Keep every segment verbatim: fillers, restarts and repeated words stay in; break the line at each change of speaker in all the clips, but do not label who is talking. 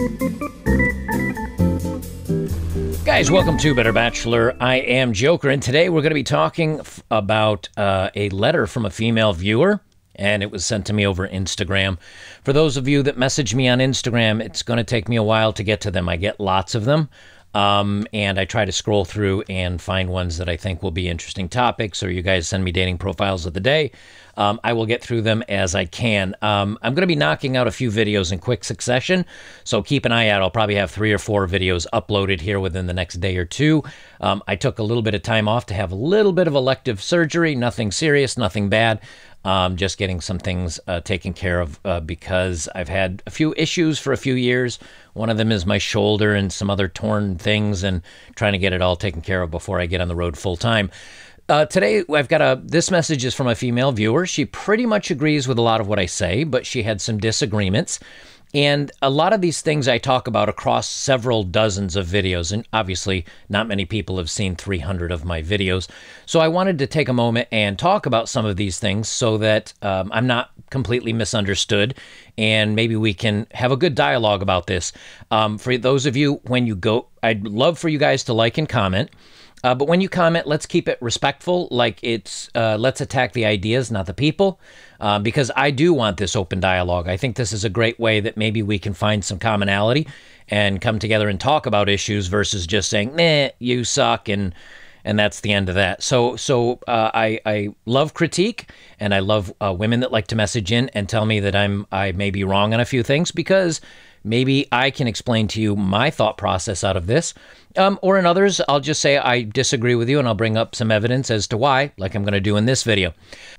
Guys, welcome to Better Bachelor. I am Joker, and today we're going to be talking f- about uh, a letter from a female viewer, and it was sent to me over Instagram. For those of you that message me on Instagram, it's going to take me a while to get to them. I get lots of them, um, and I try to scroll through and find ones that I think will be interesting topics, or you guys send me dating profiles of the day. Um, I will get through them as I can. Um, I'm going to be knocking out a few videos in quick succession, so keep an eye out. I'll probably have three or four videos uploaded here within the next day or two. Um, I took a little bit of time off to have a little bit of elective surgery, nothing serious, nothing bad. Um, just getting some things uh, taken care of uh, because I've had a few issues for a few years. One of them is my shoulder and some other torn things, and trying to get it all taken care of before I get on the road full time. Uh, today, I've got a, this message is from a female viewer. She pretty much agrees with a lot of what I say, but she had some disagreements. And a lot of these things I talk about across several dozens of videos. And obviously, not many people have seen three hundred of my videos. So I wanted to take a moment and talk about some of these things so that um, I'm not completely misunderstood. And maybe we can have a good dialogue about this. Um, for those of you, when you go, I'd love for you guys to like and comment. Uh, but when you comment, let's keep it respectful, like it's, uh, let's attack the ideas, not the people, uh, because I do want this open dialogue. I think this is a great way that maybe we can find some commonality and come together and talk about issues versus just saying, nah, you suck, and and that's the end of that. So so uh, I, I love critique, and I love uh, women that like to message in and tell me that I'm I may be wrong on a few things, because maybe I can explain to you my thought process out of this. Um, or in others, I'll just say I disagree with you, and I'll bring up some evidence as to why, like I'm going to do in this video.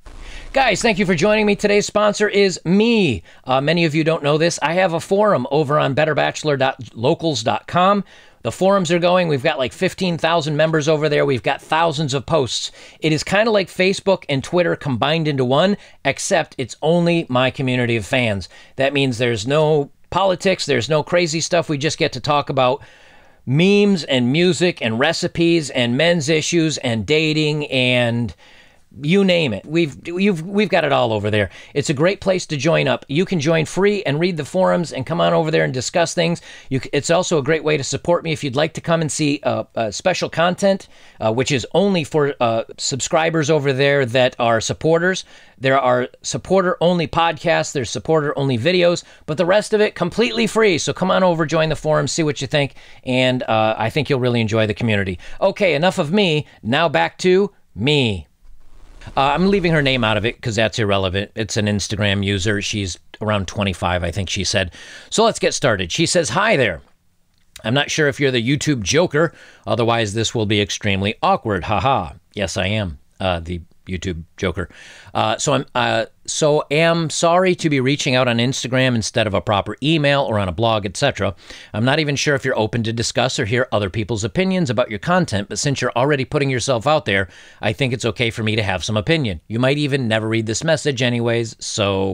Guys, thank you for joining me. Today's sponsor is me. Uh, many of you don't know this. I have a forum over on better bachelor dot locals dot com. The forums are going. We've got like fifteen thousand members over there. We've got thousands of posts. It is kind of like Facebook and Twitter combined into one, except it's only my community of fans. That means there's no politics, there's no crazy stuff. We just get to talk about memes and music and recipes and men's issues and dating and you name it. We've you've we've got it all over there. It's a great place to join up. You can join free and read the forums and come on over there and discuss things. You, it's also a great way to support me if you'd like to come and see uh, uh, special content, uh, which is only for uh, subscribers over there that are supporters. There are supporter-only podcasts. There's supporter-only videos, but the rest of it completely free. So come on over, join the forum, see what you think, and uh, I think you'll really enjoy the community. Okay, enough of me. Now back to me. Uh, I'm leaving her name out of it because that's irrelevant. It's an Instagram user. She's around twenty-five, I think she said. So let's get started. She says, "Hi there. I'm not sure if you're the YouTube Joker. Otherwise, this will be extremely awkward. Haha. Yes, I am uh, the YouTube Joker. Uh, so I'm uh, so am sorry to be reaching out on Instagram instead of a proper email or on a blog, et cetera. I'm not even sure if you're open to discuss or hear other people's opinions about your content, but since you're already putting yourself out there, I think it's okay for me to have some opinion. You might even never read this message anyways, so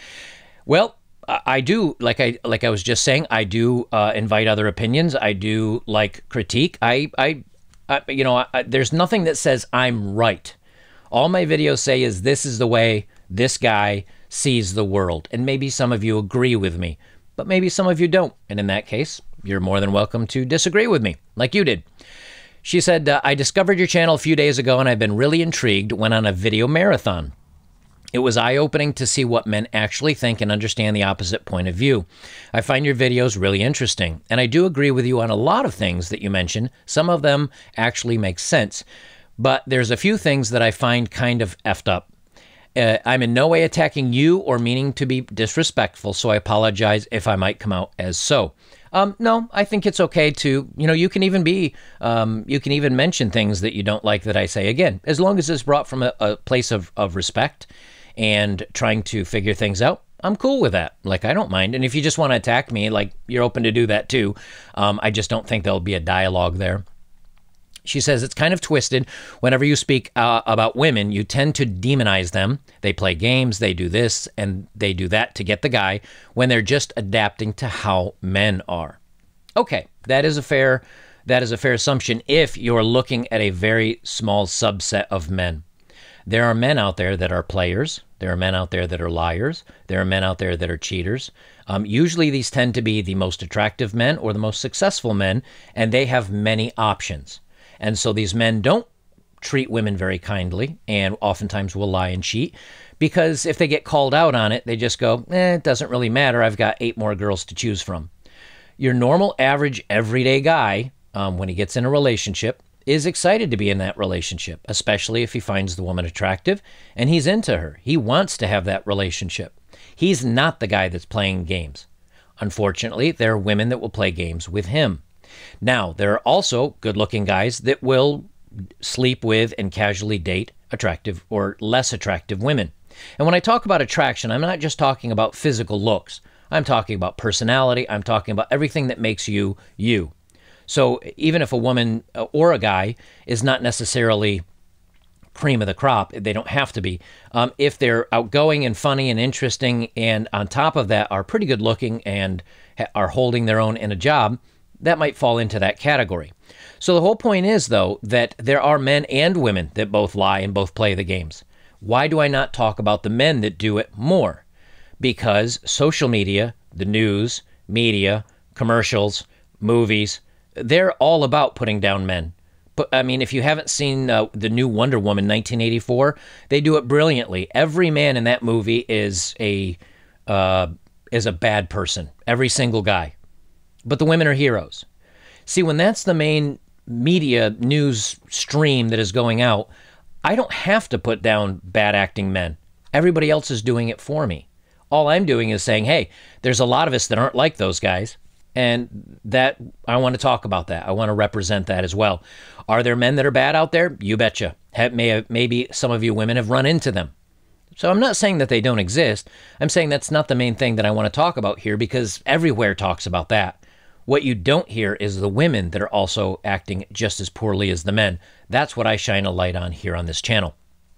well, I do, like I like I was just saying, I do uh, invite other opinions. I do like critique. I, I, I you know, I, there's nothing that says I'm right. All my videos say is this is the way this guy sees the world. And maybe some of you agree with me, but maybe some of you don't. And in that case, you're more than welcome to disagree with me, like you did. She said, uh, I discovered your channel a few days ago, and I've been really intrigued, went on a video marathon. It was eye-opening to see what men actually think and understand the opposite point of view. I find your videos really interesting, and I do agree with you on a lot of things that you mentioned. Some of them actually make sense. But there's a few things that I find kind of effed up. Uh, I'm in no way attacking you or meaning to be disrespectful, so I apologize if I might come out as so. Um, no, I think it's okay to, you know, you can even be, um, you can even mention things that you don't like that I say. Again, as long as it's brought from a, a place of, of respect and trying to figure things out, I'm cool with that. Like, I don't mind. And if you just want to attack me, like, you're open to do that too. Um, I just don't think there'll be a dialogue there. She says, it's kind of twisted. Whenever you speak uh, about women, you tend to demonize them. They play games, they do this, and they do that to get the guy when they're just adapting to how men are. Okay, that is a fair, that is a fair assumption if you're looking at a very small subset of men. There are men out there that are players. There are men out there that are liars. There are men out there that are cheaters. Um, usually these tend to be the most attractive men or the most successful men, and they have many options. And so these men don't treat women very kindly and oftentimes will lie and cheat because if they get called out on it, they just go, eh, it doesn't really matter. I've got eight more girls to choose from. Your normal, average, everyday guy, um, when he gets in a relationship, is excited to be in that relationship, especially if he finds the woman attractive and he's into her. He wants to have that relationship. He's not the guy that's playing games. Unfortunately, there are women that will play games with him. Now, there are also good-looking guys that will sleep with and casually date attractive or less attractive women. And when I talk about attraction, I'm not just talking about physical looks. I'm talking about personality. I'm talking about everything that makes you, you. So even if a woman or a guy is not necessarily cream of the crop, they don't have to be. Um, if they're outgoing and funny and interesting, and on top of that are pretty good looking and ha- are holding their own in a job, that might fall into that category. So the whole point is, though, that there are men and women that both lie and both play the games. Why do I not talk about the men that do it more? Because social media, the news, media, commercials, movies, they're all about putting down men. But I mean, if you haven't seen uh, the new Wonder Woman nineteen eighty-four, they do it brilliantly. Every man in that movie is a uh, is a bad person. Every single guy. But the women are heroes. See, when that's the main media news stream that is going out, I don't have to put down bad acting men. Everybody else is doing it for me. All I'm doing is saying, hey, there's a lot of us that aren't like those guys. And that I want to talk about that. I want to represent that as well. Are there men that are bad out there? You betcha. Have, may have, maybe some of you women have run into them. So I'm not saying that they don't exist. I'm saying that's not the main thing that I want to talk about here because everywhere talks about that. What you don't hear is the women that are also acting just as poorly as the men. That's what I shine a light on here on this channel.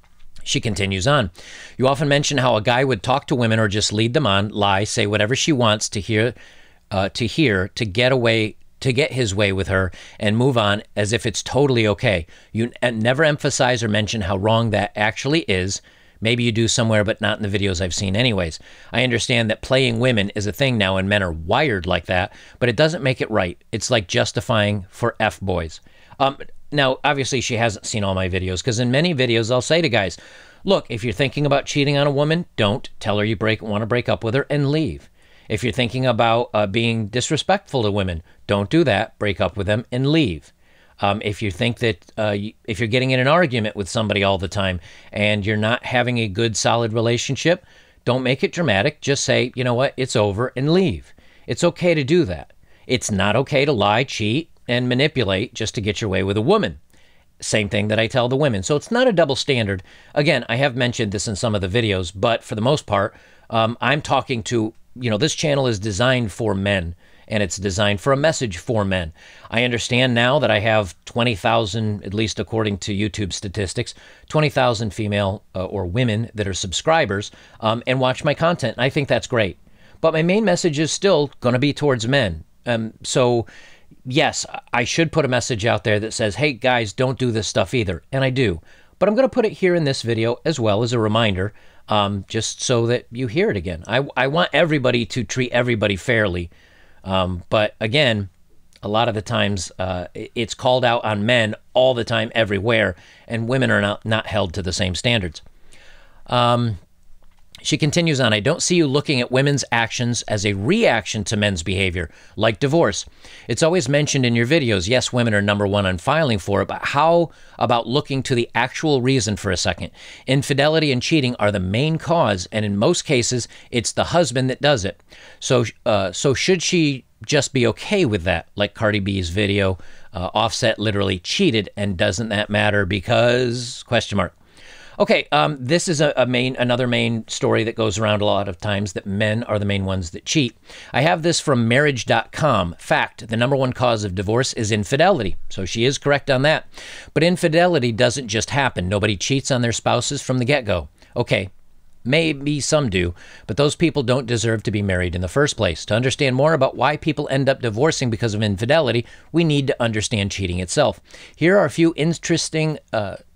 She continues on. You often mention how a guy would talk to women or just lead them on, lie, say whatever she wants to hear, uh, to hear, to get away, to get his way with her and move on as if it's totally okay. You never emphasize or mention how wrong that actually is. Maybe you do somewhere, but not in the videos I've seen anyways. I understand that playing women is a thing now and men are wired like that, but it doesn't make it right. It's like justifying for F-boys. Um, now, obviously, she hasn't seen all my videos because in many videos, I'll say to guys, look, if you're thinking about cheating on a woman, don't. Tell her you break, want to break up with her and leave. If you're thinking about uh, being disrespectful to women, don't do that. Break up with them and leave. Um, if you think that uh, if you're getting in an argument with somebody all the time and you're not having a good, solid relationship, don't make it dramatic. Just say, you know what, it's over and leave. It's okay to do that. It's not okay to lie, cheat, and manipulate just to get your way with a woman. Same thing that I tell the women. So it's not a double standard. Again, I have mentioned this in some of the videos, but for the most part, um, I'm talking to, you know, this channel is designed for men. And it's designed for a message for men. I understand now that I have twenty thousand, at least according to YouTube statistics, twenty thousand female uh, or women that are subscribers um, and watch my content. And I think that's great. But my main message is still going to be towards men. Um, so, yes, I should put a message out there that says, hey, guys, don't do this stuff either. And I do. But I'm going to put it here in this video as well as a reminder, um, just so that you hear it again. I, I want everybody to treat everybody fairly. Um, but again, a lot of the times uh, it's called out on men all the time, everywhere, and women are not, not held to the same standards. Um, she continues on, I don't see you looking at women's actions as a reaction to men's behavior, like divorce. It's always mentioned in your videos, yes, women are number one on filing for it, but how about looking to the actual reason for a second? Infidelity and cheating are the main cause, and in most cases, it's the husband that does it. So, uh, so should she just be okay with that? Like Cardi B's video, uh, Offset literally cheated, and doesn't that matter because, question mark. Okay, um, this is a, a main, another main story that goes around a lot of times, that men are the main ones that cheat. I have this from marriage dot com. Fact, the number one cause of divorce is infidelity. So she is correct on that. But infidelity doesn't just happen. Nobody cheats on their spouses from the get-go. Okay, maybe some do, but those people don't deserve to be married in the first place. To understand more about why people end up divorcing because of infidelity, we need to understand cheating itself. Here are a few interesting uh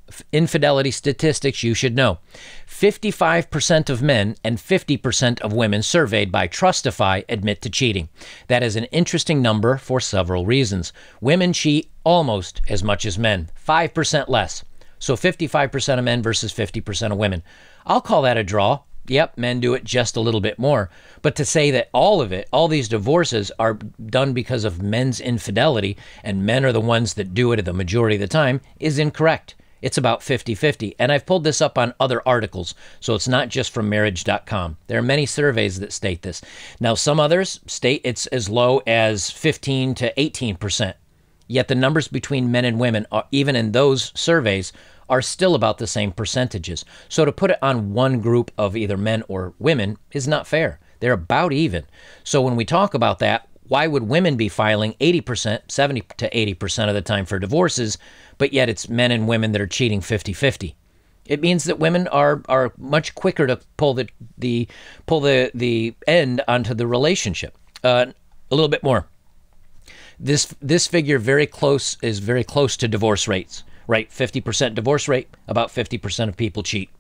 infidelity statistics you should know. fifty-five percent of men and fifty percent of women surveyed by Trustify admit to cheating. That is an interesting number for several reasons. Women cheat almost as much as men, five percent less. So fifty-five percent of men versus fifty percent of women. I'll call that a draw. Yep, men do it just a little bit more. But to say that all of it, all these divorces are done because of men's infidelity and men are the ones that do it the majority of the time is incorrect. It's about fifty-fifty. And I've pulled this up on other articles, so it's not just from marriage dot com. There are many surveys that state this. Now, some others state it's as low as fifteen to eighteen percent. Yet the numbers between men and women, are, even in those surveys, are still about the same percentages. So to put it on one group of either men or women is not fair. They're about even. So when we talk about that, why would women be filing eighty percent, seventy to eighty percent of the time for divorces, but yet it's men and women that are cheating fifty-fifty? It means that women are are much quicker to pull the the pull the the end onto the relationship. Uh, a little bit more. This this figure very close is very close to divorce rates. Right, fifty percent divorce rate, about fifty percent of people cheat.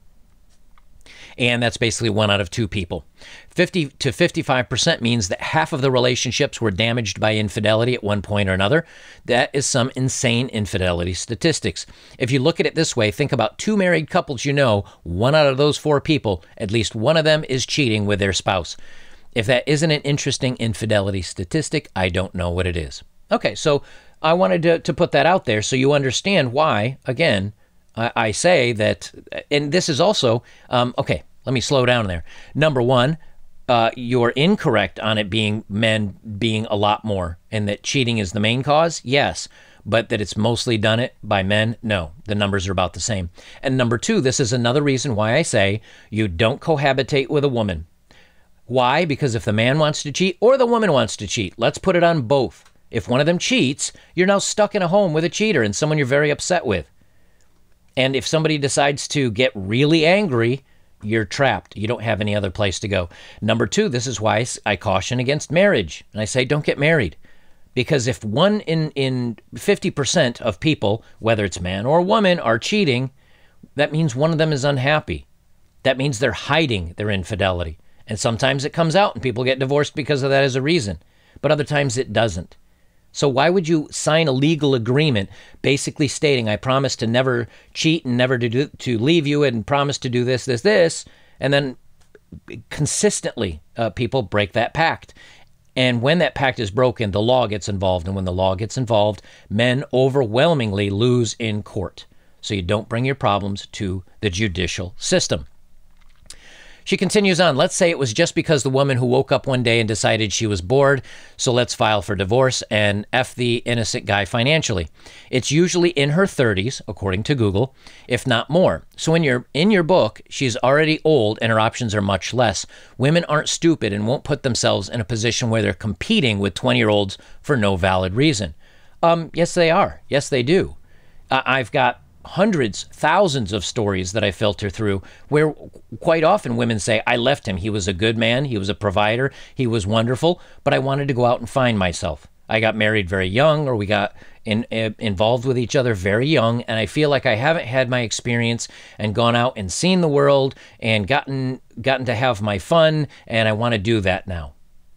And that's basically one out of two people. fifty to fifty-five percent means that half of the relationships were damaged by infidelity at one point or another. That is some insane infidelity statistics. If you look at it this way, think about two married couples you know, one out of those four people, at least one of them is cheating with their spouse. If that isn't an interesting infidelity statistic, I don't know what it is. Okay, so I wanted to, to put that out there so you understand why, again, I, I say that, and this is also, um, okay, let me slow down there. Number one, uh, you're incorrect on it being men being a lot more, and that cheating is the main cause, yes, but that it's mostly done it by men, no, the numbers are about the same. And number two, this is another reason why I say you don't cohabitate with a woman. Why? Because if the man wants to cheat or the woman wants to cheat, let's put it on both. If one of them cheats, you're now stuck in a home with a cheater and someone you're very upset with. And if somebody decides to get really angry, you're trapped. You don't have any other place to go. Number two, this is why I caution against marriage. And I say don't get married. Because if one in, in fifty percent of people, whether it's man or woman, are cheating, that means one of them is unhappy. That means they're hiding their infidelity. And sometimes it comes out and people get divorced because of that as a reason. But other times it doesn't. So why would you sign a legal agreement basically stating, I promise to never cheat and never to, do, to leave you and promise to do this, this, this, and then consistently uh, people break that pact. And when that pact is broken, the law gets involved. And when the law gets involved, men overwhelmingly lose in court. So you don't bring your problems to the judicial system. She continues on. Let's say it was just because the woman who woke up one day and decided she was bored, so let's file for divorce and F the innocent guy financially. It's usually in her thirties, according to Google, if not more. So in your, in your book, she's already old and her options are much less. Women aren't stupid and won't put themselves in a position where they're competing with twenty-year-olds for no valid reason. Um, yes, they are. Yes, they do. Uh, I've got hundreds, thousands of stories that I filter through where quite often women say, I left him. He was a good man. He was a provider. He was wonderful, but I wanted to go out and find myself. I got married very young, or we got in, uh, involved with each other very young, and I feel like I haven't had my experience and gone out and seen the world and gotten gotten to have my fun, and I want to do that now.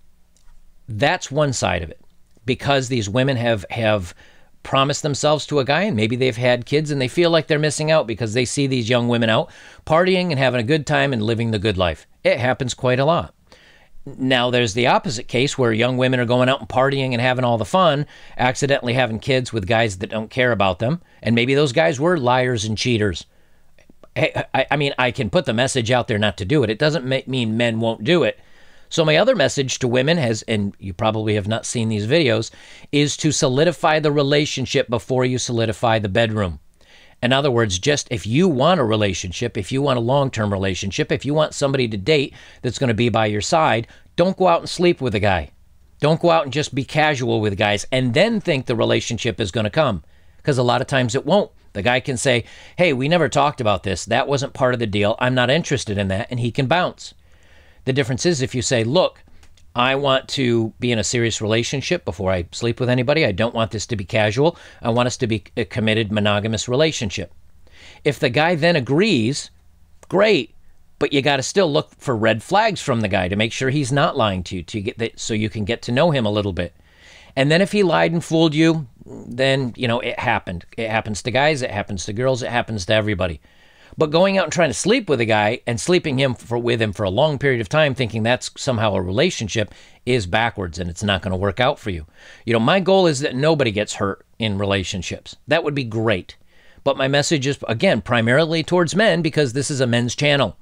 That's one side of it, because these women have have promised themselves to a guy, and maybe they've had kids and they feel like they're missing out because they see these young women out partying and having a good time and living the good life. It happens quite a lot. Now there's the opposite case where young women are going out and partying and having all the fun, accidentally having kids with guys that don't care about them, and maybe those guys were liars and cheaters. I, I, I mean, I can put the message out there not to do it. It doesn't make, mean men won't do it. So my other message to women has, and you probably have not seen these videos, is to solidify the relationship before you solidify the bedroom. In other words, just if you want a relationship, if you want a long-term relationship, if you want somebody to date that's going to be by your side, don't go out and sleep with a guy. Don't go out and just be casual with guys and then think the relationship is going to come, because a lot of times it won't. The guy can say, hey, we never talked about this. That wasn't part of the deal. I'm not interested in that. And he can bounce. The difference is if you say, look, I want to be in a serious relationship before I sleep with anybody. I don't want this to be casual. I want us to be a committed monogamous relationship. If the guy then agrees, great, but you got to still look for red flags from the guy to make sure he's not lying to you, to get that, so you can get to know him a little bit. And then if he lied and fooled you, then, you know, it happened. It happens to guys, it happens to girls, it happens to everybody. But going out and trying to sleep with a guy and sleeping him for, with him for a long period of time, thinking that's somehow a relationship, is backwards, and it's not going to work out for you. You know, my goal is that nobody gets hurt in relationships. That would be great. But my message is, again, primarily towards men, because this is a men's channel.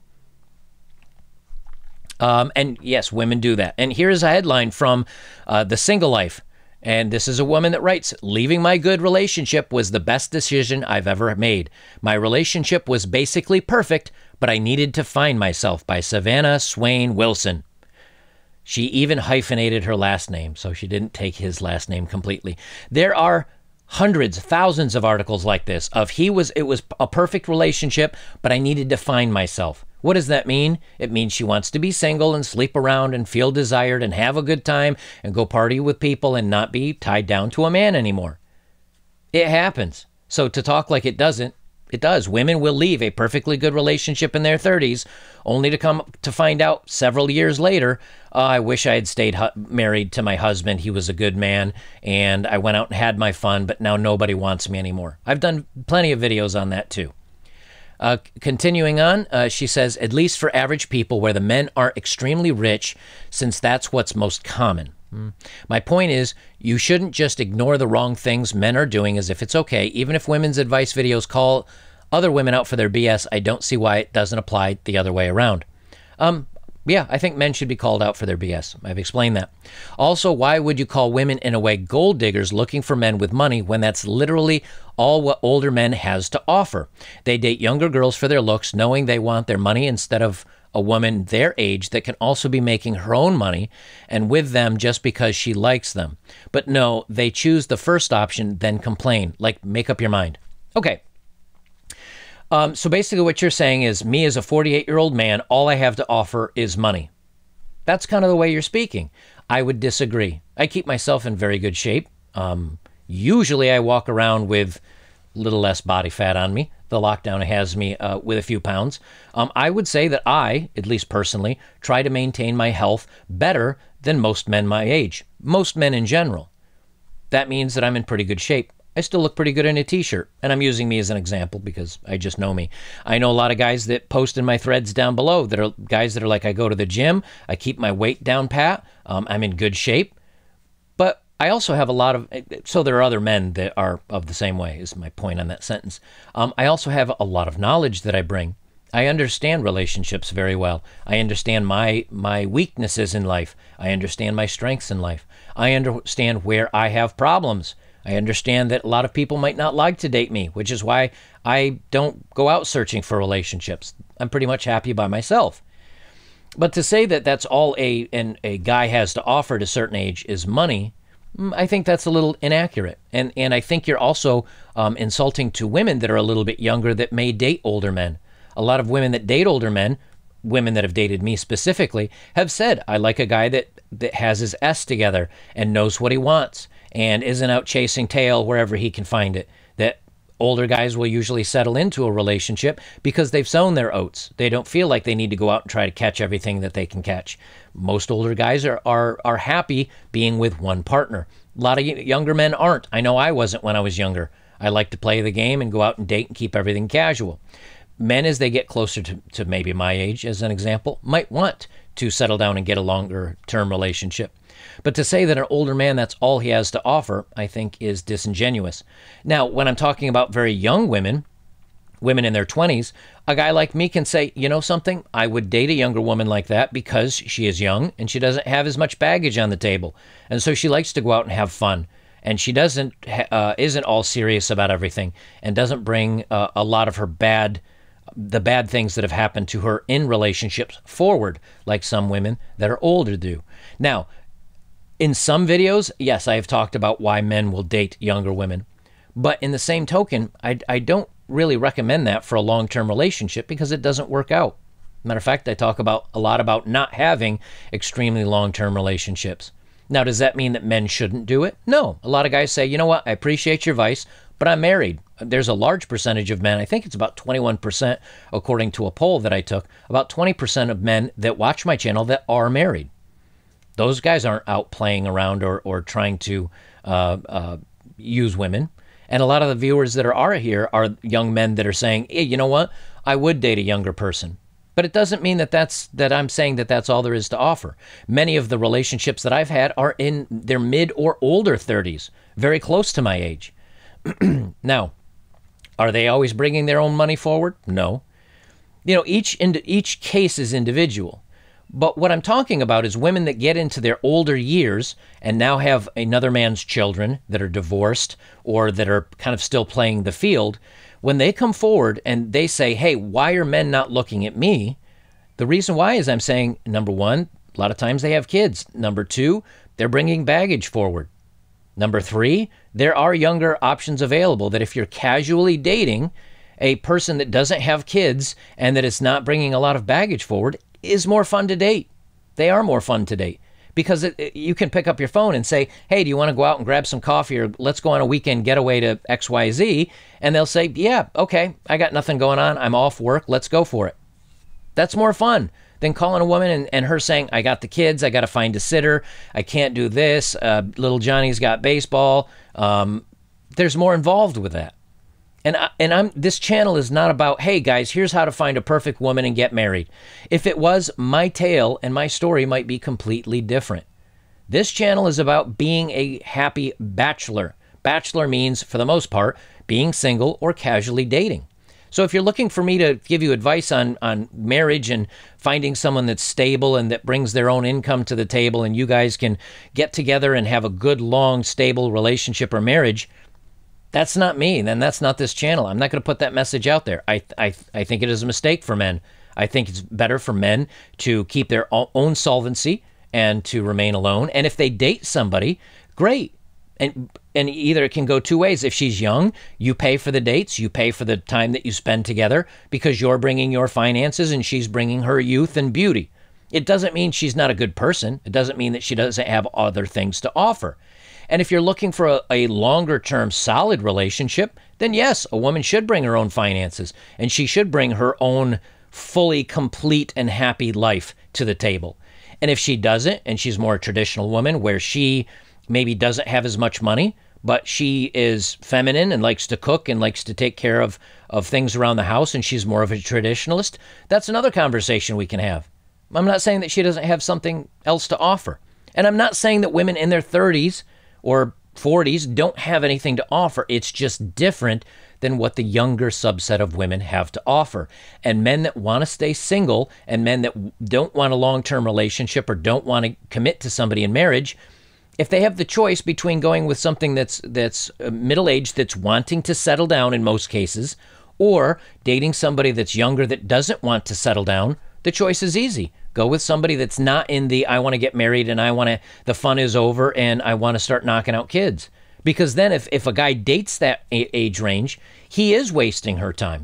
Um, and yes, women do that. And here's a headline from uh, The Single Life. And this is a woman that writes, leaving my good relationship was the best decision I've ever made. My relationship was basically perfect, but I needed to find myself, by Savannah Swain Wilson. She even hyphenated her last name, so she didn't take his last name completely. There are hundreds, thousands of articles like this of he was, it was a perfect relationship, but I needed to find myself. What does that mean? It means she wants to be single and sleep around and feel desired and have a good time and go party with people and not be tied down to a man anymore. It happens. So to talk like it doesn't, it does. Women will leave a perfectly good relationship in their thirties only to come to find out several years later, oh, I wish I had stayed hu- married to my husband. He was a good man and I went out and had my fun, but now nobody wants me anymore. I've done plenty of videos on that too. Uh, continuing on, uh, she says, at least for average people where the men are extremely rich, since that's what's most common. Mm. My point is, you shouldn't just ignore the wrong things men are doing as if it's okay. Even if women's advice videos call other women out for their B S, I don't see why it doesn't apply the other way around. Um, yeah, I think men should be called out for their B S. I've explained that. Also, why would you call women, in a way, gold diggers looking for men with money when that's literally all what older men has to offer? They date younger girls for their looks, knowing they want their money instead of a woman their age that can also be making her own money and with them just because she likes them. But no, they choose the first option, then complain. Like, make up your mind. Okay. Um, so basically what you're saying is, me as a forty-eight-year-old man, all I have to offer is money. That's kind of the way you're speaking. I would disagree. I keep myself in very good shape. Um, usually I walk around with a little less body fat on me. The lockdown has me uh, with a few pounds. Um, I would say that I, at least personally, try to maintain my health better than most men my age. Most men in general. That means that I'm in pretty good shape. I still look pretty good in a t-shirt, and I'm using me as an example because I just know me. I know a lot of guys that post in my threads down below that are guys that are like, I go to the gym, I keep my weight down pat, um, I'm in good shape, but I also have a lot of, so there are other men that are of the same way, is my point on that sentence. Um, I also have a lot of knowledge that I bring. I understand relationships very well. I understand my my weaknesses in life. I understand my strengths in life. I understand where I have problems. I understand that a lot of people might not like to date me, which is why I don't go out searching for relationships. I'm pretty much happy by myself. But to say that that's all a an, a guy has to offer at a certain age is money, I think that's a little inaccurate. And and I think you're also um, insulting to women that are a little bit younger that may date older men. A lot of women that date older men, women that have dated me specifically, have said, I like a guy that, that has his S together and knows what he wants and isn't out chasing tail wherever he can find it. That older guys will usually settle into a relationship because they've sown their oats. They don't feel like they need to go out and try to catch everything that they can catch. Most older guys are are, are happy being with one partner. A lot of younger men aren't. I know I wasn't when I was younger. I like to play the game and go out and date and keep everything casual. Men, as they get closer to, to maybe my age, as an example, might want to settle down and get a longer-term relationship. But to say that an older man, that's all he has to offer, I think is disingenuous. Now, when I'm talking about very young women, women in their twenties, a guy like me can say, you know something, I would date a younger woman like that because she is young and she doesn't have as much baggage on the table. And so she likes to go out and have fun. And she doesn't, uh, isn't all serious about everything and doesn't bring uh, a lot of her bad the bad things that have happened to her in relationships forward, like some women that are older do. Now, in some videos, yes, I have talked about why men will date younger women. But in the same token, I, I don't really recommend that for a long-term relationship because it doesn't work out. Matter of fact, I talk about a lot about not having extremely long-term relationships. Now, does that mean that men shouldn't do it? No. A lot of guys say, you know what, I appreciate your advice, but I'm married. There's a large percentage of men, I think it's about twenty-one percent, according to a poll that I took, about twenty percent of men that watch my channel that are married. Those guys aren't out playing around or, or trying to uh, uh, use women. And a lot of the viewers that are, are here are young men that are saying, hey, you know what? I would date a younger person. But it doesn't mean that that's that I'm saying that that's all there is to offer. Many of the relationships that I've had are in their mid or older thirties, very close to my age. Now, are they always bringing their own money forward? No. You know, each each case is individual. But what I'm talking about is women that get into their older years and now have another man's children that are divorced or that are kind of still playing the field. When they come forward and they say, hey, why are men not looking at me? The reason why is I'm saying, number one, a lot of times they have kids. Number two, they're bringing baggage forward. Number three, there are younger options available that if you're casually dating a person that doesn't have kids and that is not bringing a lot of baggage forward, is more fun to date. They are more fun to date because it, it, you can pick up your phone and say, hey, do you want to go out and grab some coffee or let's go on a weekend getaway to X Y Z? And they'll say, yeah, okay, I got nothing going on. I'm off work. Let's go for it. That's more fun than calling a woman and, and her saying, I got the kids. I got to find a sitter. I can't do this. Uh, little Johnny's got baseball. Um, there's more involved with that. And I, and I'm this channel is not about, hey guys, here's how to find a perfect woman and get married. If it was, my tale and my story might be completely different. This channel is about being a happy bachelor. Bachelor means, for the most part, being single or casually dating. So if you're looking for me to give you advice on, on marriage and finding someone that's stable and that brings their own income to the table and you guys can get together and have a good, long, stable relationship or marriage, that's not me. Then that's not this channel. I'm not going to put that message out there. I, I, I think it is a mistake for men. I think it's better for men to keep their own solvency and to remain alone. And if they date somebody, great. And and either it can go two ways. If she's young, you pay for the dates, you pay for the time that you spend together because you're bringing your finances and she's bringing her youth and beauty. It doesn't mean she's not a good person. It doesn't mean that she doesn't have other things to offer. And if you're looking for a, a longer-term solid relationship, then yes, a woman should bring her own finances and she should bring her own fully complete and happy life to the table. And if she doesn't, and she's more a traditional woman where she maybe doesn't have as much money, but she is feminine and likes to cook and likes to take care of, of things around the house, and she's more of a traditionalist, that's another conversation we can have. I'm not saying that she doesn't have something else to offer. And I'm not saying that women in their thirties or forties don't have anything to offer. It's just different than what the younger subset of women have to offer. And men that want to stay single and men that don't want a long-term relationship or don't want to commit to somebody in marriage, if they have the choice between going with something that's that's middle-aged, that's wanting to settle down in most cases, or dating somebody that's younger that doesn't want to settle down, the choice is easy. Go with somebody that's not in the, I want to get married and I want to, the fun is over and I want to start knocking out kids. Because then if, if a guy dates that age range, he is wasting her time.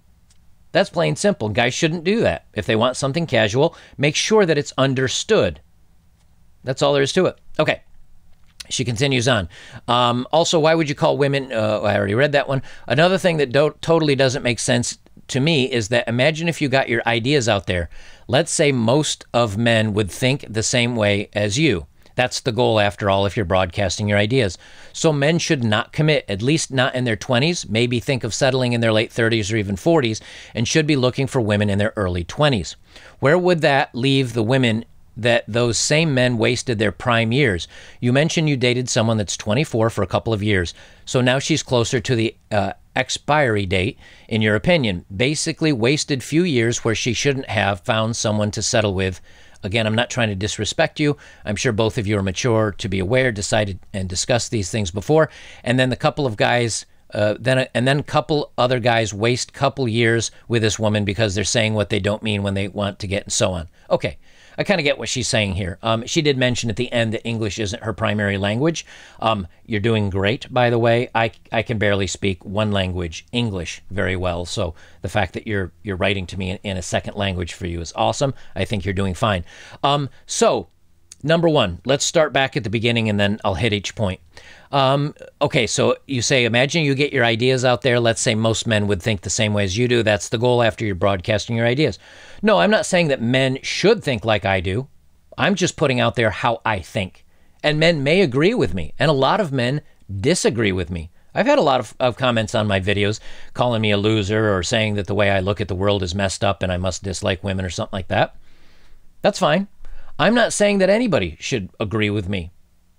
That's plain simple. Guys shouldn't do that. If they want something casual, make sure that it's understood. That's all there is to it. Okay. She continues on. Um, also, why would you call women, uh, I already read that one. Another thing that don't, totally doesn't make sense to me is that imagine if you got your ideas out there. Let's say most of men would think the same way as you. That's the goal, after all, if you're broadcasting your ideas. So men should not commit, at least not in their twenties, maybe think of settling in their late thirties or even forties, and should be looking for women in their early twenties. Where would that leave the women that those same men wasted their prime years? You mentioned you dated someone that's twenty-four for a couple of years, so now she's closer to the uh, expiry date, in your opinion. Basically wasted few years where she shouldn't have found someone to settle with. Again, I'm not trying to disrespect you. I'm sure both of you are mature to be aware, decided and discussed these things before. And then the couple of guys, uh, then and then couple other guys waste couple years with this woman because they're saying what they don't mean when they want to get, and so on. Okay. I kind of get what she's saying here. Um, she did mention at the end that English isn't her primary language. Um, you're doing great, by the way. I, I can barely speak one language, English, very well. So the fact that you're you're writing to me in, in a second language for you is awesome. I think you're doing fine. Um, so Number one, let's start back at the beginning and then I'll hit each point. Um, okay, so you say, imagine you get your ideas out there. Let's say most men would think the same way as you do. That's the goal after you're broadcasting your ideas. No, I'm not saying that men should think like I do. I'm just putting out there how I think. And men may agree with me, and a lot of men disagree with me. I've had a lot of, of comments on my videos calling me a loser or saying that the way I look at the world is messed up and I must dislike women or something like that. That's fine. I'm not saying that anybody should agree with me.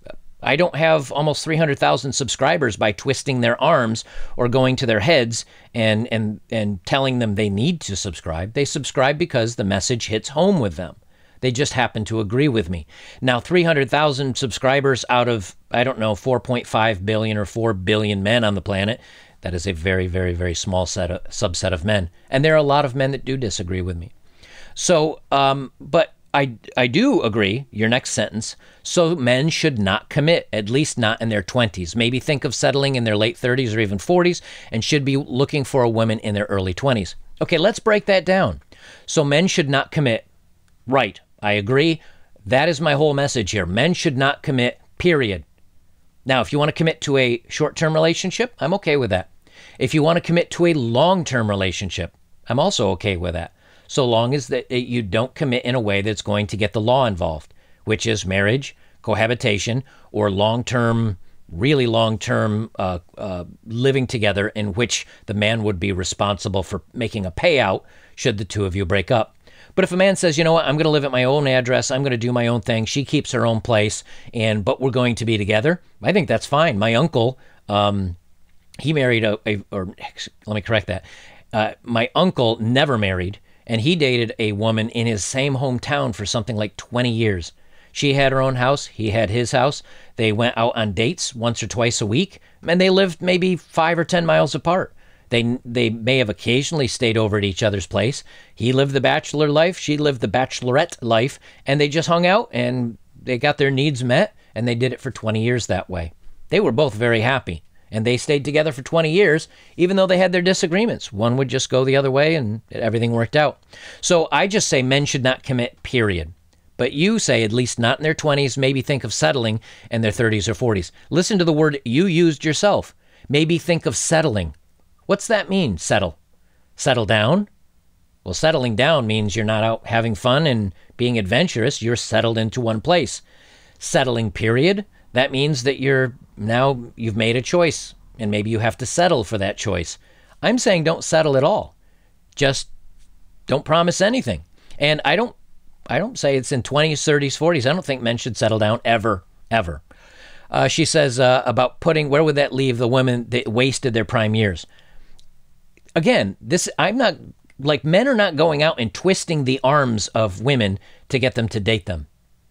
I don't have almost three hundred thousand subscribers by twisting their arms or going to their heads and, and, and telling them they need to subscribe. They subscribe because the message hits home with them. They just happen to agree with me. Now, three hundred thousand subscribers out of, I don't know, four point five billion or four billion men on the planet, that is a very, very, very small set of, subset of men. And there are a lot of men that do disagree with me. So, um, but I, I do agree, your next sentence, so men should not commit, at least not in their twenties. Maybe think of settling in their late thirties or even forties and should be looking for a woman in their early twenties. Okay, let's break that down. So men should not commit. Right, I agree. That is my whole message here. Men should not commit, period. Now, if you want to commit to a short-term relationship, I'm okay with that. If you want to commit to a long-term relationship, I'm also okay with that. So long as that you don't commit in a way that's going to get the law involved, which is marriage, cohabitation, or long-term, really long-term uh, uh, living together in which the man would be responsible for making a payout should the two of you break up. But if a man says, you know what, I'm going to live at my own address, I'm going to do my own thing, she keeps her own place, and but we're going to be together, I think that's fine. My uncle, um, he married a, a, or let me correct that, uh, my uncle never married, and he dated a woman in his same hometown for something like twenty years. She had her own house. He had his house. They went out on dates once or twice a week, and they lived maybe five or ten miles apart. They they may have occasionally stayed over at each other's place. He lived the bachelor life. She lived the bachelorette life, and they just hung out, and they got their needs met, and they did it for twenty years that way. They were both very happy. And they stayed together for twenty years, even though they had their disagreements. One would just go the other way and everything worked out. So I just say men should not commit, period. But you say at least not in their twenties, maybe think of settling in their thirties or forties. Listen to the word you used yourself. Maybe think of settling. What's that mean, settle? Settle down? Well, settling down means you're not out having fun and being adventurous. You're settled into one place. Settling, period. That means that you're now you've made a choice and maybe you have to settle for that choice. I'm saying don't settle at all. Just don't promise anything. And I don't I don't say it's in twenties, thirties, forties. I don't think men should settle down ever, ever. Uh, she says uh, about putting, where would that leave the women that wasted their prime years? Again, this I'm not, like men are not going out and twisting the arms of women to get them to date them.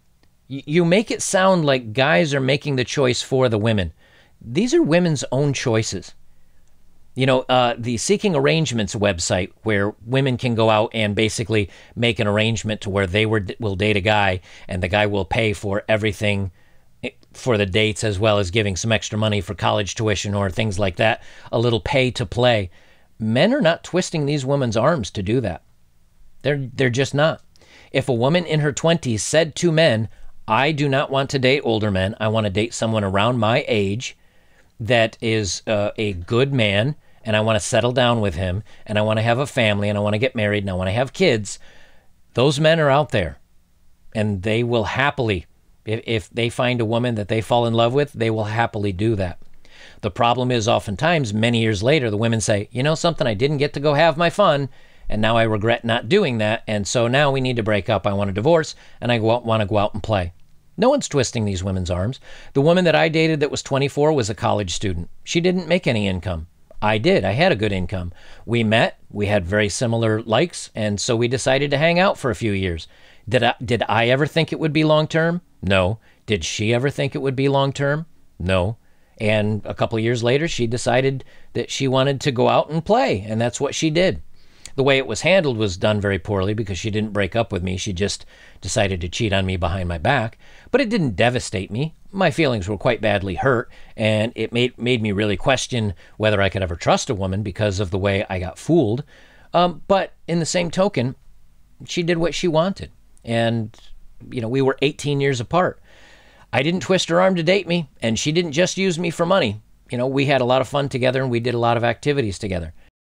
You make it sound like guys are making the choice for the women. These are women's own choices. You know, uh, the Seeking Arrangements website where women can go out and basically make an arrangement to where they were, will date a guy and the guy will pay for everything for the dates as well as giving some extra money for college tuition or things like that, a little pay to play. Men are not twisting these women's arms to do that. They're, they're just not. If a woman in her twenties said to men, I do not want to date older men. I want to date someone around my age that is uh, a good man, and I want to settle down with him, and I want to have a family, and I want to get married, and I want to have kids. Those men are out there, and they will happily, if, if they find a woman that they fall in love with, they will happily do that. The problem is oftentimes, many years later, the women say, you know something, I didn't get to go have my fun, and now I regret not doing that, and so now we need to break up. I want a divorce, and I want to go out and play. No one's twisting these women's arms. The woman that I dated that was twenty-four was a college student. She didn't make any income. I did. I had a good income. We met. We had very similar likes, and so we decided to hang out for a few years. Did I, did I ever think it would be long-term? No. Did she ever think it would be long-term? No. And a couple of years later, she decided that she wanted to go out and play, and that's what she did. The way it was handled was done very poorly because she didn't break up with me. She just decided to cheat on me behind my back. But it didn't devastate me. My feelings were quite badly hurt, and it made made me really question whether I could ever trust a woman because of the way I got fooled. Um, but in the same token, she did what she wanted. And you know, we were eighteen years apart. I didn't twist her arm to date me, and she didn't just use me for money. You know, we had a lot of fun together, and we did a lot of activities together.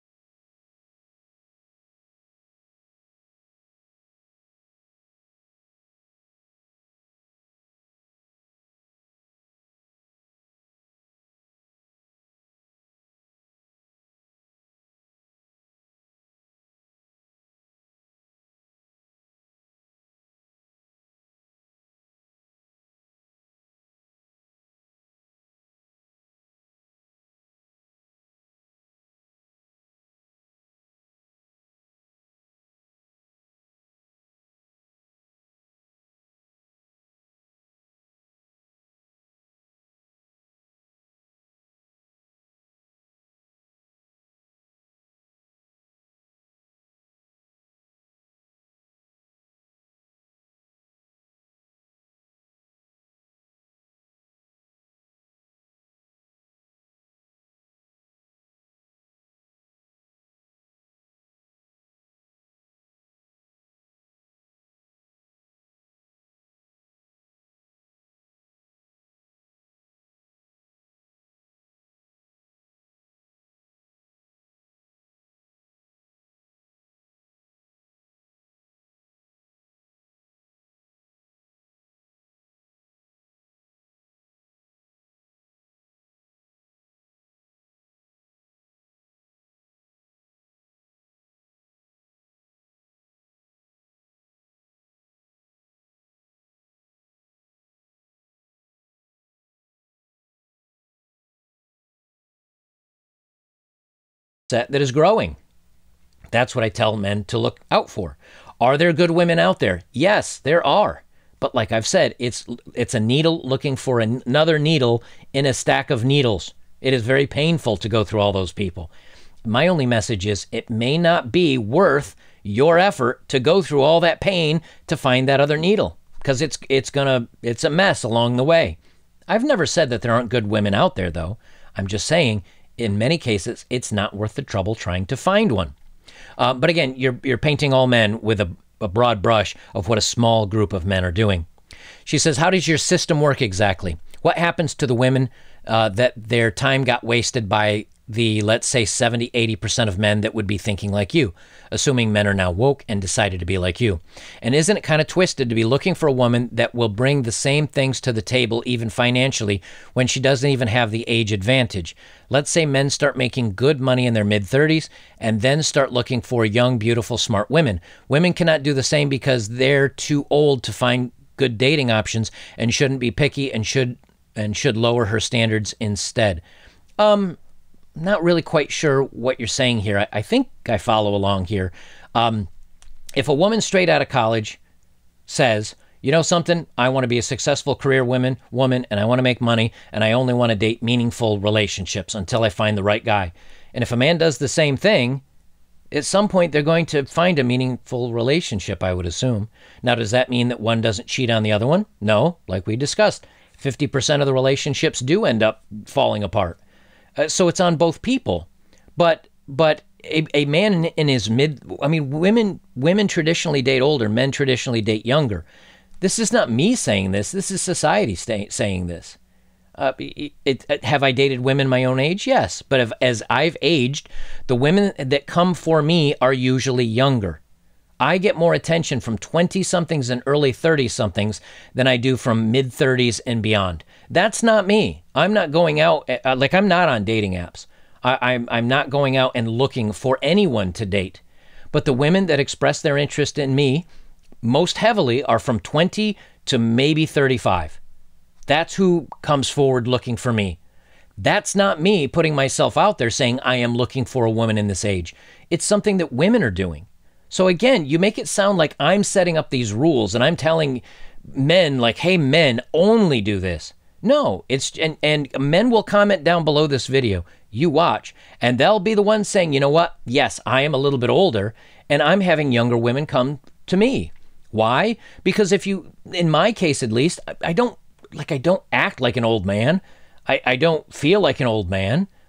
That is growing. That's what I tell men to look out for. Are there good women out there? Yes, there are. But like I've said, it's it's a needle looking for another needle in a stack of needles. It is very painful to go through all those people. My only message is it may not be worth your effort to go through all that pain to find that other needle, because it's it's gonna it's a mess along the way. I've never said that there aren't good women out there, though. I'm just saying in many cases it's not worth the trouble trying to find one. Uh, but again, you're you're painting all men with a, a broad brush of what a small group of men are doing. She says, how does your system work exactly? What happens to the women uh, that their time got wasted by the, let's say, seventy, eighty percent of men that would be thinking like you, assuming men are now woke and decided to be like you? And isn't it kind of twisted to be looking for a woman that will bring the same things to the table, even financially, when she doesn't even have the age advantage? Let's say men start making good money in their mid-thirties and then start looking for young, beautiful, smart women. Women cannot do the same because they're too old to find good dating options and shouldn't be picky and should and should lower her standards instead. Um... Not really quite sure what you're saying here. I, I think I follow along here. Um, if a woman straight out of college says, you know something, I want to be a successful career woman, woman, and I want to make money, and I only want to date meaningful relationships until I find the right guy. And if a man does the same thing, at some point they're going to find a meaningful relationship, I would assume. Now, does that mean that one doesn't cheat on the other one? No, like we discussed, fifty percent of the relationships do end up falling apart. Uh, so it's on both people. But but a, a man in, in his mid, I mean, women women traditionally date older, men traditionally date younger. This is not me saying this. This is society stay, saying this. Uh, it, it, have I dated women my own age? Yes. But if, as I've aged, the women that come for me are usually younger. I get more attention from twenty-somethings and early thirty-somethings than I do from mid-thirties and beyond. That's not me. I'm not going out, uh, like I'm not on dating apps. I, I'm, I'm not going out and looking for anyone to date. But the women that express their interest in me most heavily are from twenty to maybe thirty-five. That's who comes forward looking for me. That's not me putting myself out there saying I am looking for a woman in this age. It's something that women are doing. So again, you make it sound like I'm setting up these rules and I'm telling men like, hey, men, only do this. No, it's and, and men will comment down below this video. You watch, and they'll be the ones saying, you know what? Yes, I am a little bit older, and I'm having younger women come to me. Why? Because if you, in my case at least, I, I don't like I don't act like an old man. I, I don't feel like an old man.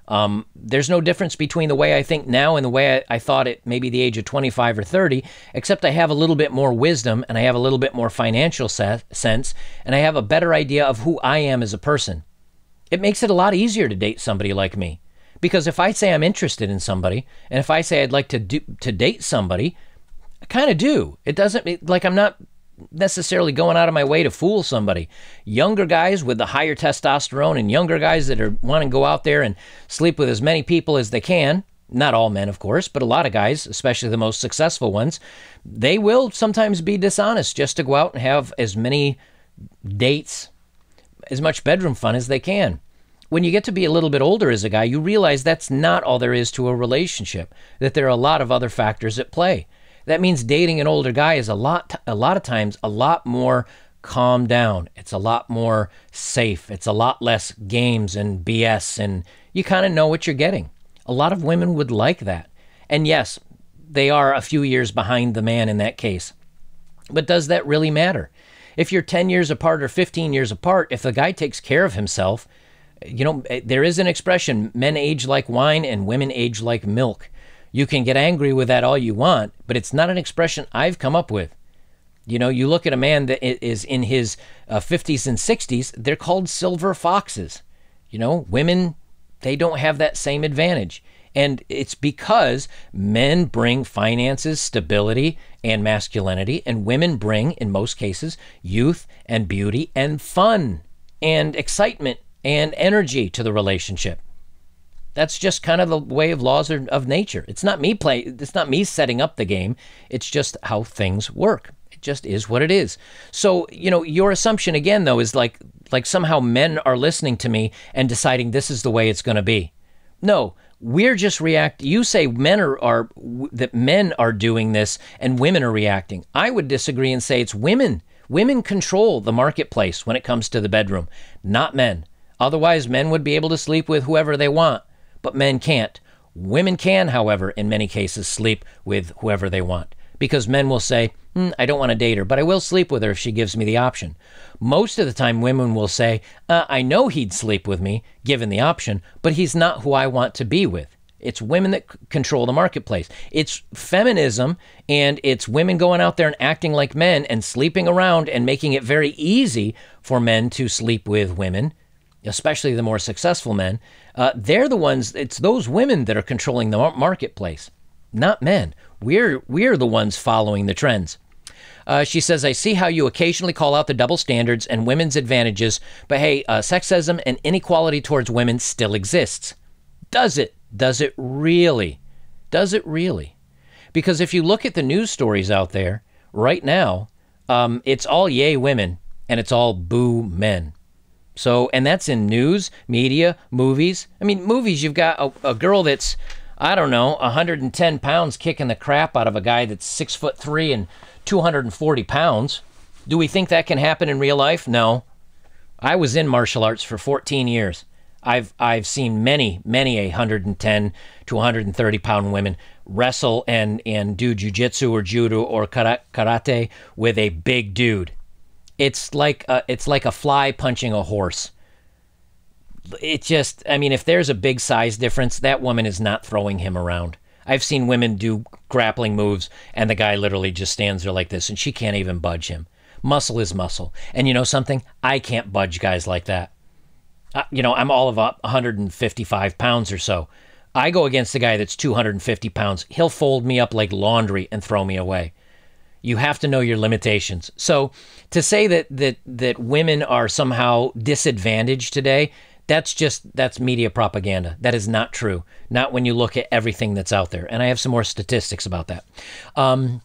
Um, there's no difference between the way I think now and the way I, I thought at maybe the age of twenty-five or thirty, except I have a little bit more wisdom and I have a little bit more financial se- sense and I have a better idea of who I am as a person. It makes it a lot easier to date somebody like me. Because if I say I'm interested in somebody and if I say I'd like to do, to date somebody, I kind of do. It doesn't, like I'm not necessarily going out of my way to fool somebody. Younger guys with the higher testosterone and younger guys that are want to go out there and sleep with as many people as they can, not all men, of course, but a lot of guys, especially the most successful ones, they will sometimes be dishonest just to go out and have as many dates, as much bedroom fun as they can. When you get to be a little bit older as a guy, you realize that's not all there is to a relationship, that there are a lot of other factors at play. That means dating an older guy is a lot, a lot of times, a lot more calmed down. It's a lot more safe. It's a lot less games and B S, and you kind of know what you're getting. A lot of women would like that. And yes, they are a few years behind the man in that case. But does that really matter? If you're ten years apart or fifteen years apart, if the guy takes care of himself, you know, there is an expression, men age like wine and women age like milk. You can get angry with that all you want, but it's not an expression I've come up with. You know, you look at a man that is in his uh, fifties and sixties, they're called silver foxes. You know, women, they don't have that same advantage. And it's because men bring finances, stability, and masculinity, and women bring, in most cases, youth and beauty and fun and excitement and energy to the relationship. That's just kind of the way of laws of nature. It's not me play. It's not me setting up the game. It's just how things work. It just is what it is. So, you know, your assumption again, though, is like like somehow men are listening to me and deciding this is the way it's going to be. No, we're just react. You say men are, are that men are doing this and women are reacting. I would disagree and say it's women. Women control the marketplace when it comes to the bedroom, not men. Otherwise, men would be able to sleep with whoever they want. But men can't. Women can, however, in many cases, sleep with whoever they want. Because men will say, hmm, I don't want to date her, but I will sleep with her if she gives me the option. Most of the time, women will say, uh, I know he'd sleep with me, given the option, but he's not who I want to be with. It's women that c- control the marketplace. It's feminism, and it's women going out there and acting like men and sleeping around and making it very easy for men to sleep with women, especially the more successful men. Uh, they're the ones, it's those women that are controlling the marketplace, not men. We're, we're the ones following the trends. Uh, she says, I see how you occasionally call out the double standards and women's advantages, but hey, uh, sexism and inequality towards women still exists. Does it? Does it really? Does it really? Because if you look at the news stories out there right now, um, it's all yay women and it's all boo men. So, and that's in news, media, movies. I mean, movies, you've got a, a girl that's, I don't know, one hundred ten pounds kicking the crap out of a guy that's six foot three and two hundred forty pounds. Do we think that can happen in real life? No. I was in martial arts for fourteen years. I've I've seen many, many a one hundred ten to one hundred thirty pound women wrestle and, and do jujitsu or judo or karate with a big dude. It's like a, it's like a fly punching a horse. It just, I mean, if there's a big size difference, that woman is not throwing him around. I've seen women do grappling moves, and the guy literally just stands there like this, and she can't even budge him. Muscle is muscle. And you know something? I can't budge guys like that. Uh, you know, I'm all of one hundred fifty-five pounds or so. I go against a guy that's two hundred fifty pounds. He'll fold me up like laundry and throw me away. You have to know your limitations. So to say that that that women are somehow disadvantaged today, that's just, that's media propaganda. That is not true. Not when you look at everything that's out there. And I have some more statistics about that. Um,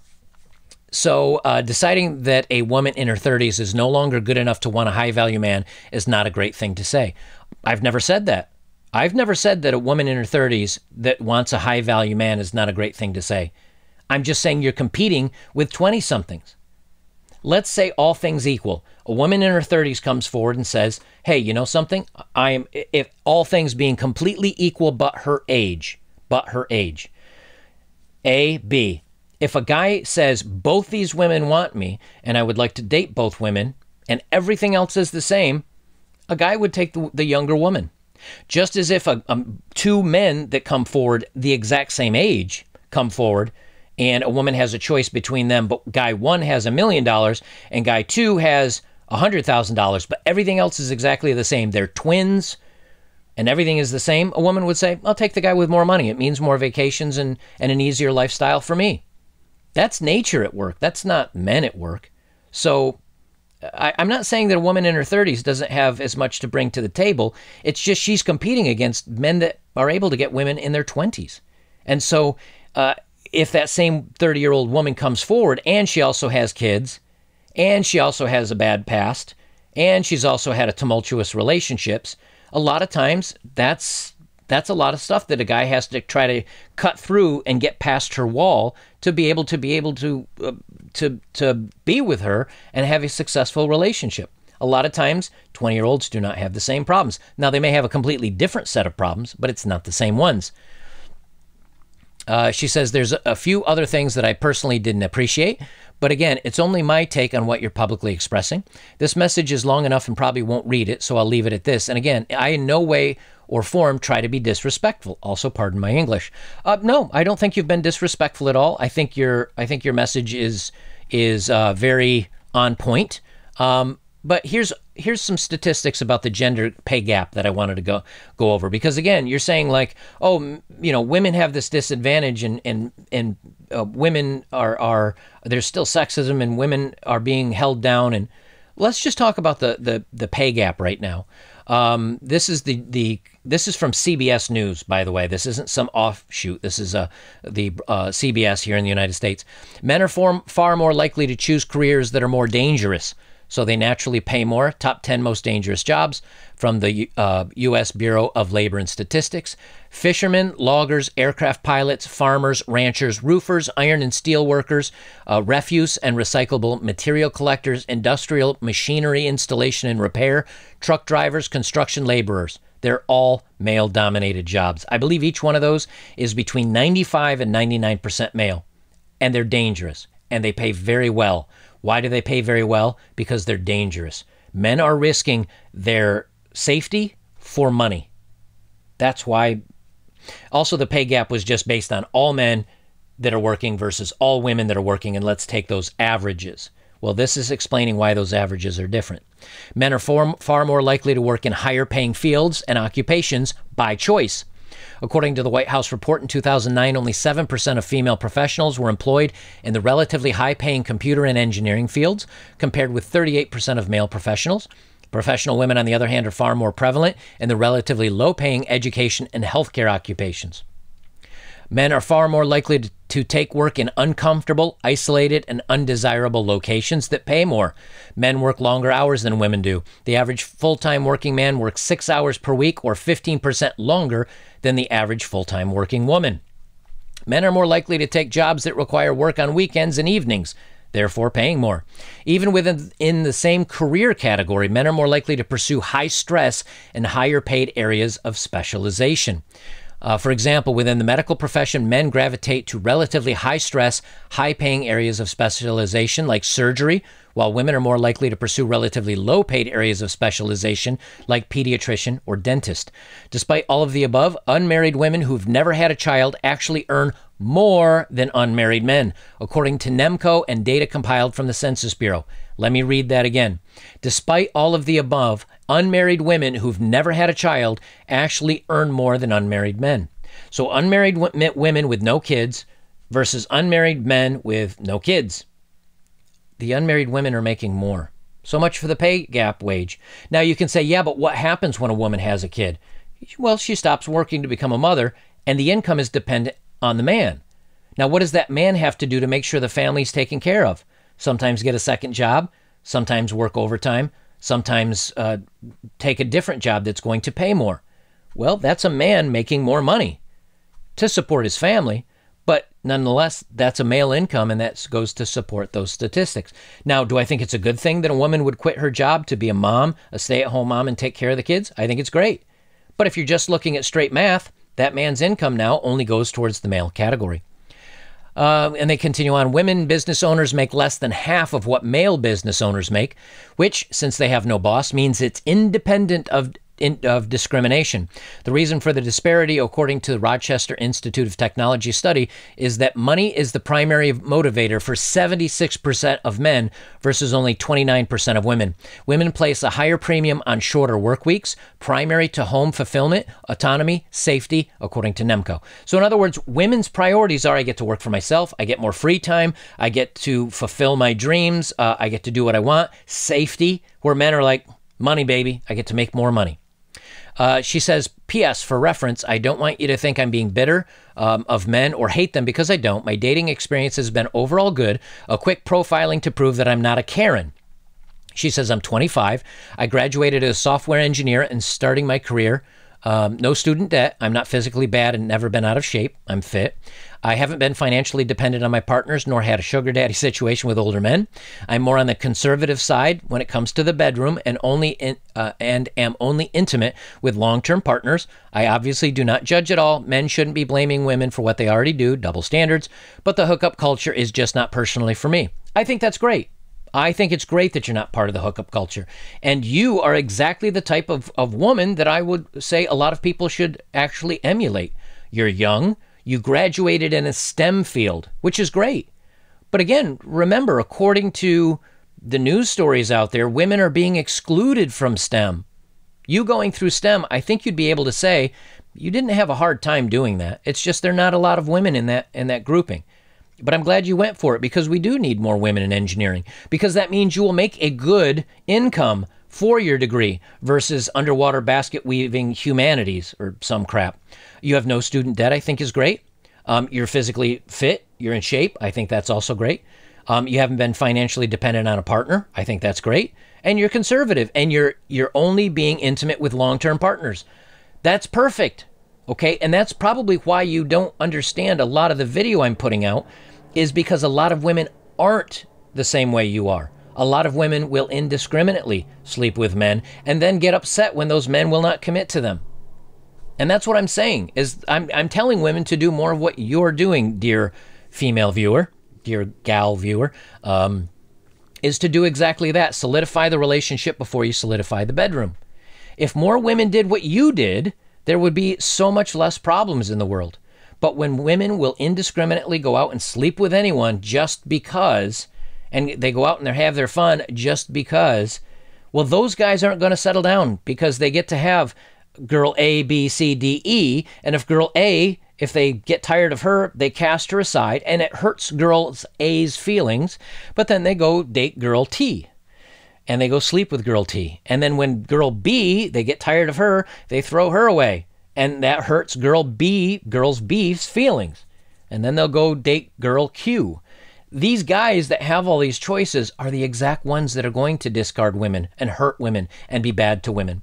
so uh, deciding that a woman in her thirties is no longer good enough to want a high-value man is not a great thing to say. I've never said that. I've never said that a woman in her thirties that wants a high-value man is not a great thing to say. I'm just saying you're competing with twenty-somethings. Let's say all things equal. A woman in her thirties comes forward and says, hey, you know something? I am, if all things being completely equal but her age, but her age. A, B. If a guy says, both these women want me, and I would like to date both women, and everything else is the same, a guy would take the, the younger woman. Just as if a, a, two men that come forward the exact same age come forward and a woman has a choice between them, but guy one has a million dollars and guy two has a hundred thousand dollars, but everything else is exactly the same. They're twins and everything is the same. A woman would say, I'll take the guy with more money. It means more vacations and, and an easier lifestyle for me. That's nature at work. That's not men at work. So I, I'm not saying that a woman in her thirties doesn't have as much to bring to the table. It's just she's competing against men that are able to get women in their twenties. And so uh, if that same thirty-year-old woman comes forward and she also has kids and she also has a bad past and she's also had a tumultuous relationships, a lot of times that's that's a lot of stuff that a guy has to try to cut through and get past her wall to be able to be able to uh, to to be with her and have a successful relationship. A lot of times, twenty-year-olds do not have the same problems. Now, they may have a completely different set of problems, but it's not the same ones. Uh, she says, there's a few other things that I personally didn't appreciate, but again, it's only my take on what you're publicly expressing. This message is long enough and probably won't read it, so I'll leave it at this. And again, I in no way or form try to be disrespectful. Also, pardon my English. Uh, no, I don't think you've been disrespectful at all. I think your I think your message is is uh, very on point. Um, but here's here's some statistics about the gender pay gap that I wanted to go go over, because again, you're saying like, oh, you know, women have this disadvantage, and and and uh, women are are there's still sexism, and women are being held down. And let's just talk about the the the pay gap right now. Um, this is the the this is from C B S News, by the way. This isn't some offshoot. This is uh, the uh, C B S here in the United States. Men are far, far more likely to choose careers that are more dangerous, so they naturally pay more. Top ten most dangerous jobs from the uh, U S Bureau of Labor and Statistics. Fishermen, loggers, aircraft pilots, farmers, ranchers, roofers, iron and steel workers, uh, refuse and recyclable material collectors, industrial machinery installation and repair, truck drivers, construction laborers. They're all male-dominated jobs. I believe each one of those is between ninety-five and ninety-nine percent male, and they're dangerous, and they pay very well. Why do they pay very well? Because they're dangerous. Men are risking their safety for money. That's why. Also, the pay gap was just based on all men that are working versus all women that are working, and let's take those averages. Well, this is explaining why those averages are different. Men are far, far more likely to work in higher paying fields and occupations by choice. According to the White House report in two thousand nine, only seven percent of female professionals were employed in the relatively high-paying computer and engineering fields, compared with thirty-eight percent of male professionals. Professional women, on the other hand, are far more prevalent in the relatively low-paying education and healthcare occupations. Men are far more likely to, to take work in uncomfortable, isolated, and undesirable locations that pay more. Men work longer hours than women do. The average full-time working man works six hours per week, or fifteen percent longer than the average full-time working woman. Men are more likely to take jobs that require work on weekends and evenings, therefore paying more. Even within in the same career category, men are more likely to pursue high-stress and higher-paid areas of specialization. Uh, for example, within the medical profession, men gravitate to relatively high-stress, high-paying areas of specialization like surgery, while women are more likely to pursue relatively low-paid areas of specialization like pediatrician or dentist. Despite all of the above, unmarried women who've never had a child actually earn more than unmarried men, according to NEMCO and data compiled from the Census Bureau. Let me read that again. Despite all of the above, unmarried women who've never had a child actually earn more than unmarried men. So unmarried w- women with no kids versus unmarried men with no kids. The unmarried women are making more. So much for the pay gap wage. Now you can say, yeah, but what happens when a woman has a kid? Well, she stops working to become a mother, and the income is dependent on the man. Now, what does that man have to do to make sure the family's taken care of? Sometimes get a second job, sometimes work overtime, sometimes uh, take a different job that's going to pay more. Well, that's a man making more money to support his family, but nonetheless, that's a male income, and that goes to support those statistics. Now, do I think it's a good thing that a woman would quit her job to be a mom, a stay-at-home mom, and take care of the kids? I think it's great. But if you're just looking at straight math, that man's income now only goes towards the male category. Uh, and they continue on. Women business owners make less than half of what male business owners make, which, since they have no boss, means it's independent of in, of discrimination. The reason for the disparity, according to the Rochester Institute of Technology study, is that money is the primary motivator for seventy-six percent of men versus only twenty-nine percent of women. Women place a higher premium on shorter work weeks, primary to home fulfillment, autonomy, safety, according to NEMCO. So in other words, women's priorities are: I get to work for myself, I get more free time, I get to fulfill my dreams, uh, I get to do what I want, safety, where men are like, money, baby, I get to make more money. Uh, she says, P S for reference, I don't want you to think I'm being bitter um, of men or hate them, because I don't. My dating experience has been overall good. A quick profiling to prove that I'm not a Karen. She says, I'm twenty-five. I graduated as a software engineer and starting my career. Um, no student debt. I'm not physically bad and never been out of shape. I'm fit. I haven't been financially dependent on my partners, nor had a sugar daddy situation with older men. I'm more on the conservative side when it comes to the bedroom, and only in, uh, and am only intimate with long-term partners. I obviously do not judge at all. Men shouldn't be blaming women for what they already do, double standards, but the hookup culture is just not personally for me. I think that's great. I think it's great that you're not part of the hookup culture. And you are exactly the type of, of woman that I would say a lot of people should actually emulate. You're young. You graduated in a STEM field, which is great. But again, remember, according to the news stories out there, women are being excluded from STEM. You going through STEM, I think you'd be able to say you didn't have a hard time doing that. It's just there are not a lot of women in that in that grouping. But I'm glad you went for it, because we do need more women in engineering, because that means you will make a good income for your degree versus underwater basket weaving humanities or some crap. You have no student debt, I think is great. Um, you're physically fit. You're in shape. I think that's also great. Um, you haven't been financially dependent on a partner. I think that's great. And you're conservative, and you're you're only being intimate with long-term partners. That's perfect. Okay, and that's probably why you don't understand a lot of the video I'm putting out, is because a lot of women aren't the same way you are. A lot of women will indiscriminately sleep with men and then get upset when those men will not commit to them. And that's what I'm saying, is I'm, I'm telling women to do more of what you're doing, dear female viewer, dear gal viewer, um, is to do exactly that. Solidify the relationship before you solidify the bedroom. If more women did what you did, there would be so much less problems in the world. But when women will indiscriminately go out and sleep with anyone just because, and they go out and they have their fun just because, well, those guys aren't going to settle down, because they get to have girl A, B, C, D, E. And if girl A, if they get tired of her, they cast her aside, and it hurts girl A's feelings. But then they go date girl T, and they go sleep with girl T. And then when girl B, they get tired of her, they throw her away. And that hurts girl B, girls B's feelings. And then they'll go date girl Q. These guys that have all these choices are the exact ones that are going to discard women and hurt women and be bad to women.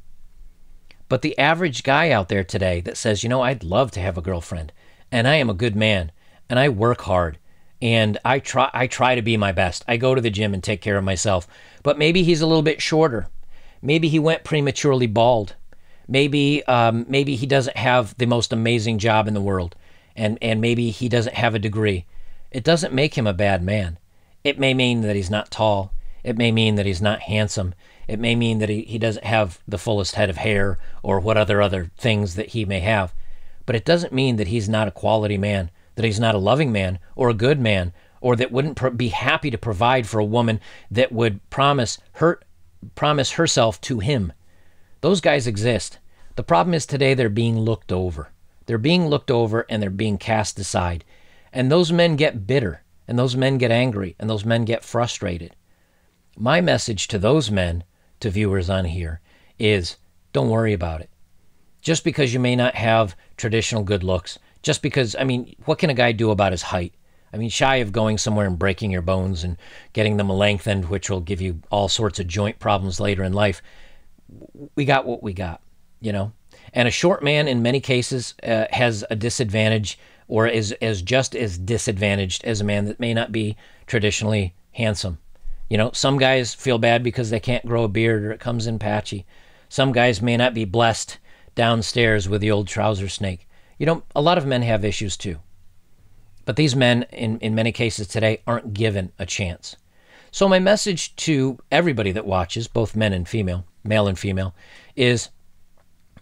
But the average guy out there today that says, you know, I'd love to have a girlfriend, and I am a good man, and I work hard, and I try, I try to be my best. I go to the gym and take care of myself. But maybe he's a little bit shorter. Maybe he went prematurely bald. Maybe um, maybe he doesn't have the most amazing job in the world, and, and maybe he doesn't have a degree. It doesn't make him a bad man. It may mean that he's not tall. It may mean that he's not handsome. It may mean that he, he doesn't have the fullest head of hair or what other other things that he may have. But it doesn't mean that he's not a quality man, that he's not a loving man or a good man, or that wouldn't pro- be happy to provide for a woman that would promise her, promise herself to him. Those guys exist. The problem is today they're being looked over. They're being looked over and they're being cast aside. And those men get bitter, and those men get angry, and those men get frustrated. My message to those men, to viewers on here, is don't worry about it. Just because you may not have traditional good looks, just because, I mean, what can a guy do about his height? I mean, shy of going somewhere and breaking your bones and getting them lengthened, which will give you all sorts of joint problems later in life, we got what we got, you know? And a short man in many cases uh, has a disadvantage, or is, is just as disadvantaged as a man that may not be traditionally handsome. You know, some guys feel bad because they can't grow a beard or it comes in patchy. Some guys may not be blessed downstairs with the old trouser snake. You know, a lot of men have issues too. But these men, in, in many cases today, aren't given a chance. So my message to everybody that watches, both men and female, male and female, is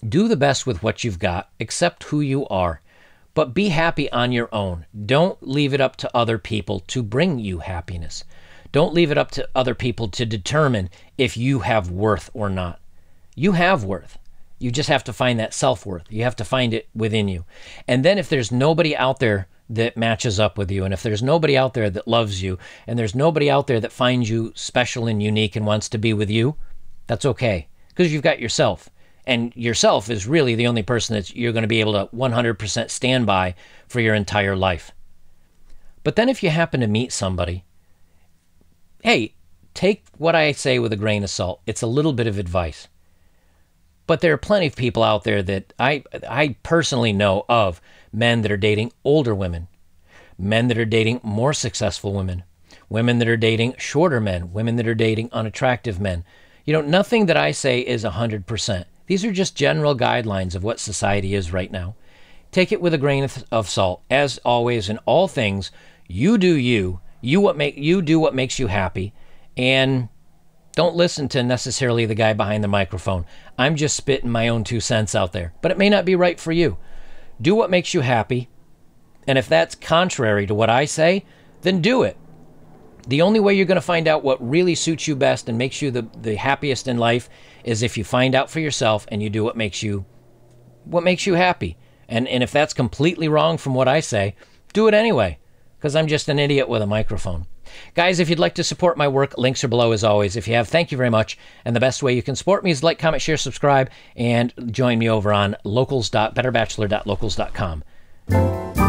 Do the best with what you've got. Accept who you are. But be happy on your own. Don't leave it up to other people to bring you happiness. Don't leave it up to other people to determine if you have worth or not. You have worth. You just have to find that self-worth. You have to find it within you. And then if there's nobody out there that matches up with you, and if there's nobody out there that loves you, and there's nobody out there that finds you special and unique and wants to be with you, that's okay, because you've got yourself. And yourself is really the only person that you're going to be able to one hundred percent stand by for your entire life. But then if you happen to meet somebody, hey, take what I say with a grain of salt. It's a little bit of advice. But there are plenty of people out there that I I personally know of, men that are dating older women, men that are dating more successful women, women that are dating shorter men, women that are dating unattractive men. You know, nothing that I say is one hundred percent. These are just general guidelines of what society is right now. Take it with a grain of, of salt. As always, in all things, you do you. You what make you do what makes you happy, and don't listen to necessarily the guy behind the microphone. I'm just spitting my own two cents out there, but it may not be right for you. Do what makes you happy, and if that's contrary to what I say, then do it. The only way you're going to find out what really suits you best and makes you the, the happiest in life is if you find out for yourself and you do what makes you what makes you happy. And and if that's completely wrong from what I say, do it anyway, because I'm just an idiot with a microphone. Guys, if you'd like to support my work, links are below as always. If you have, thank you very much. And the best way you can support me is like, comment, share, subscribe, and join me over on locals dot better bachelor dot locals dot com.